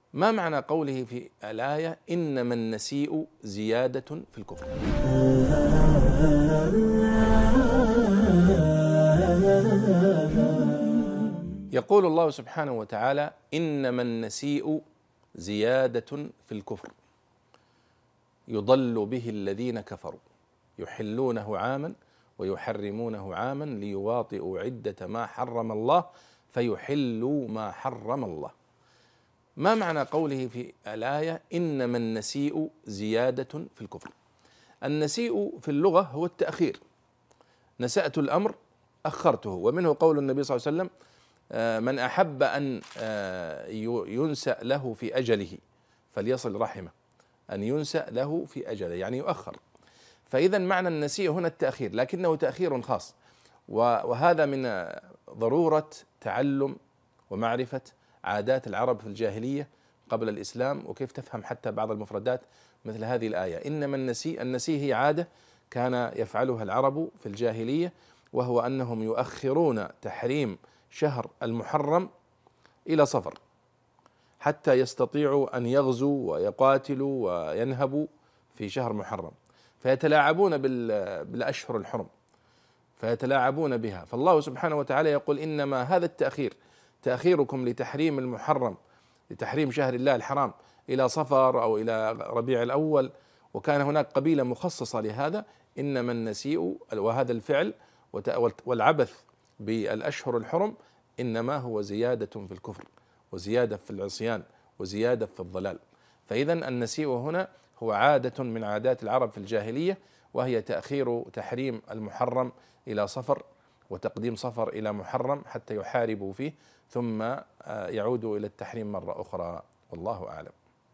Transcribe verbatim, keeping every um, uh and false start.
ما معنى قوله في الآية إنما النسيء زيادة في الكفر؟ يقول الله سبحانه وتعالى إنما النسيء زيادة في الكفر يضل به الذين كفروا يحلونه عاما ويحرمونه عاما ليواطئوا عدة ما حرم الله فيحلوا ما حرم الله. ما معنى قوله في الآية إنما النسيء زيادة في الكفر؟ النسيء في اللغة هو التأخير، نسأت الأمر أخرته، ومنه قول النبي صلى الله عليه وسلم من أحب أن ينسأ له في أجله فليصل رحمه، أن ينسأ له في أجله يعني يؤخر. فإذا معنى النسيء هنا التأخير، لكنه تأخير خاص، وهذا من ضرورة تعلم ومعرفة عادات العرب في الجاهلية قبل الإسلام، وكيف تفهم حتى بعض المفردات مثل هذه الآية. إنما النسيء، النسيء هي عادة كان يفعلها العرب في الجاهلية، وهو أنهم يؤخرون تحريم شهر المحرم إلى صفر حتى يستطيعوا أن يغزوا ويقاتلوا وينهبوا في شهر محرم، فيتلاعبون بالأشهر الحرم فيتلاعبون بها. فالله سبحانه وتعالى يقول إنما هذا التأخير تأخيركم لتحريم المحرم، لتحريم شهر الله الحرام إلى صفر أو إلى ربيع الأول، وكان هناك قبيلة مخصصة لهذا. إنما النسيء وهذا الفعل والعبث بالأشهر الحرم إنما هو زيادة في الكفر وزيادة في العصيان وزيادة في الضلال. فإذا النسيء هنا هو عادة من عادات العرب في الجاهلية، وهي تأخير تحريم المحرم إلى صفر وتقديم صفر إلى محرم حتى يحاربوا فيه ثم يعودوا إلى التحريم مرة أخرى، والله أعلم.